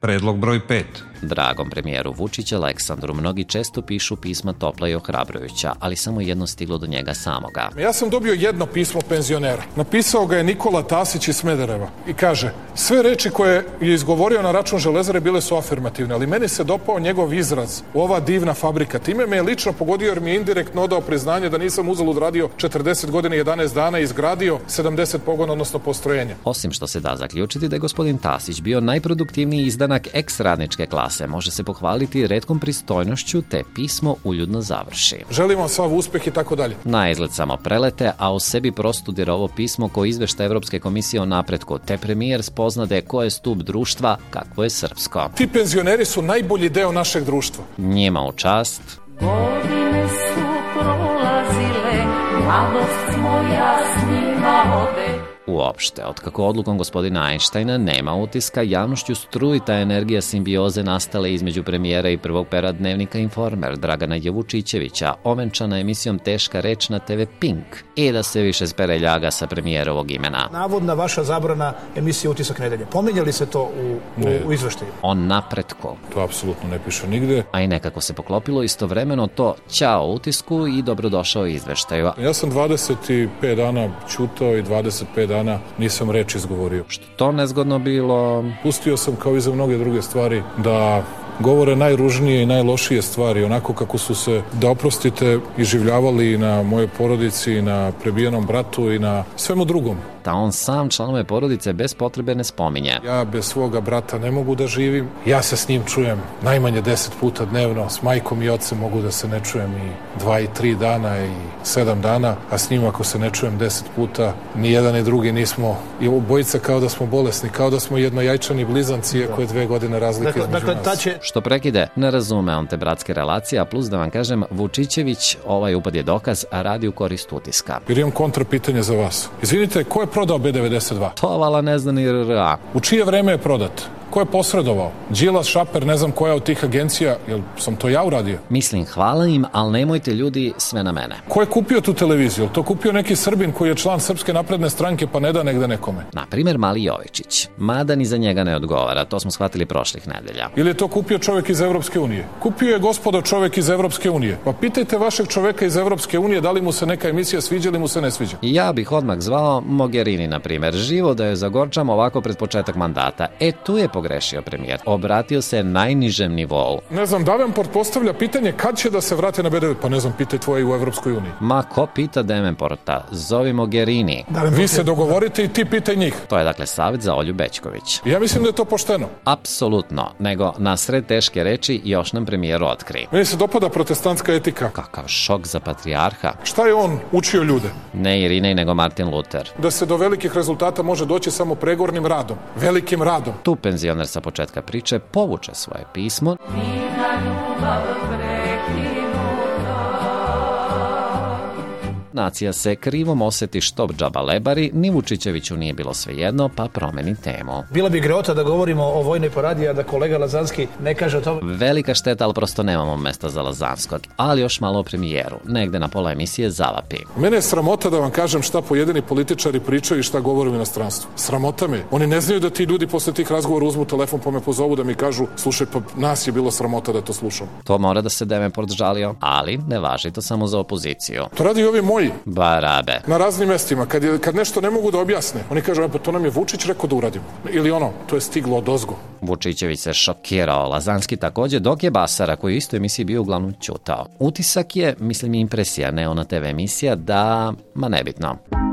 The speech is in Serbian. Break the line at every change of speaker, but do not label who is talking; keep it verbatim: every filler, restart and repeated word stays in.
Predlog broj pet.
Dragom premijeru Vučića Aleksandru mnogi često pišu pisma topla i ohrabrujuća, ali samo jedno stiglo do njega samoga.
Ja sam dobio jedno pismo penzionera. Napisao ga je Nikola Tasić iz Smedereva i kaže: sve reči koje je izgovorio na račun Železare bile su afirmativne, ali meni se dopao njegov izraz, ova divna fabrika. Time me je lično pogodio jer mi je indirektno odao priznanje da nisam uzalud radio četrdeset godina i jedanaest dana i izgradio sedamdeset pogona, odnosno postrojenja.
Osim što se da zaključiti da je gospodin Tasić bio najproduktivniji izdanak eks-radničke klase, može se pohvaliti retkom pristojnošću, te pismo uljudno završi.
Želim vam sav uspeh i tako dalje.
Na izgled samo prelete, a u sebi prostudira ovo pismo koji izvešta Evropske komisije o napretku, te premijer spoznade ko je stup društva, kakvo je srpsko.
Ti penzioneri su najbolji deo našeg društva.
Njima u čast.
Godine su prolazile, mladost moja s njima ode.
Uopšte, otkako odlukom gospodina Einsteina nema utiska, javnošću struji ta energija simbioze nastale između premijera i prvog pera dnevnika Informer Dragana Jevučićevića, ovenčana emisijom Teška reč na te ve Pink, i da se više spere ljaga sa premijerovog imena.
Navodna vaša zabrana emisije Utisak nedelje. Pominjali se to u, u, u izveštaju?
On napretku.
To apsolutno ne piše nigde.
A i nekako se poklopilo istovremeno to ćao utisku i dobrodošao izveštaju.
Ja sam dvadeset pet dana ćutao i dvadeset pet dana nisam reč izgovorio.
Što to nezgodno bilo?
Pustio sam, kao i za mnoge druge stvari, da govore najružnije i najlošije stvari, onako kako su se, da oprostite, iživljavali na moje porodici, na prebijenom bratu i na svemu drugom.
Da on sam članove porodice bez potrebe ne spominje.
Ja bez svoga brata ne mogu da živim. Ja se s njim čujem najmanje deset puta dnevno. S majkom i ocem mogu da se ne čujem i dva i tri dana i sedam dana, a s njim ako se ne čujem deset puta, ni jedan ni drugi nismo, i obojica kao da smo bolesni, kao da smo jednojajčani blizanci, iako je dve godine razlike
dakle,
između
dakle,
nas.
Će...
Što prekide, ne razume on te bratske relacije, a plus da vam kažem, Vučićević, ovaj upad je dokaz, a radi u korist utiska.
Jer imam kontra pitanje za vas. Izvinite, ko je prodao be devedeset dva?
To vala ne zna ni er a.
U čije vreme je prodat? Ko je posredovao? Đilas, Šaper, ne znam koja od tih agencija, jel sam to ja uradio?
Mislim, hvala im, ali nemojte ljudi sve na mene.
Ko je kupio tu televiziju? To kupio neki Srbin koji je član Srpske napredne stranke pa ne da negde nekome?
Na primjer, Mali Jovičić. Mada ni za njega ne odgovara, to smo shvatili prošlih nedelja.
Ili je to kupio čovjek iz Evropske unije? Kupio je, gospodo, čovjek iz Evropske unije. Pa pitajte vašeg čovjeka iz Evropske unije da li mu se neka emisija sviđa ili mu se ne sviđa.
Ja bih odmah zvao Mogherini, na primjer. Živo da joj zagorčam ovako pred početak mandata. E, tu je pogrešio premijer. Obratio se najnižem nivou.
Ne znam, Davenport postavlja pitanje kad će da se vrate na be de ve. Pa ne znam, pitaj tvoje u Evropskoj uniji.
Ma ko pita Davenporta? Zovi Mogherini.
Vi se dogovorite i ti pitaj njih.
To je dakle savjet za Olju Bećković.
Ja mislim da je to pošteno.
Apsolutno, nego na sred teške reči još nam premijer otkri.
Meni se dopada protestantska etika.
Kakav šok za patrijarha.
Šta je on učio ljude?
Ne Irinej, nego Martin Luther.
Da se do velikih rezultata može doći samo pregornim radom, velikim radom.
Tu penzioner sa početka priče povuče svoje pismo. Nacija se krivom oseti što džaba lebari, ni Vučićeviću nije bilo svejedno, pa promeni temu.
Bila bi greota da govorimo o vojnoj paradi, a da kolega Lazanski ne kaže o tome.
Velika šteta, ali prosto nemamo mesta za Lazanskog. Ali još malo o premijeru. Negde na pola emisije zavapi.
Mene je sramota da vam kažem šta pojedini političari pričaju i šta govore u inostranstvu. Sramota me. Oni ne znaju da ti ljudi posle tih razgovora uzmu telefon pa me pozovu da mi kažu: slušaj, pa nas je bilo sramota da to slušam.
To mora da se Davenport žalio, ali ne važi to samo za opoziciju.
To radi ovi moji.
Barabe.
Na raznim mestima, kad, je, kad nešto ne mogu da objasne, oni kažu: pa to nam je Vučić rekao da uradimo. Ili ono, to je stiglo od ozgo.
Vučićević se šokirao, Lazanski takođe, dok je Basara, koji u istoj emisiji bio uglavnom ćutao. Utisak je, mislim, impresija, ne ona te ve emisija, da, ma nebitno.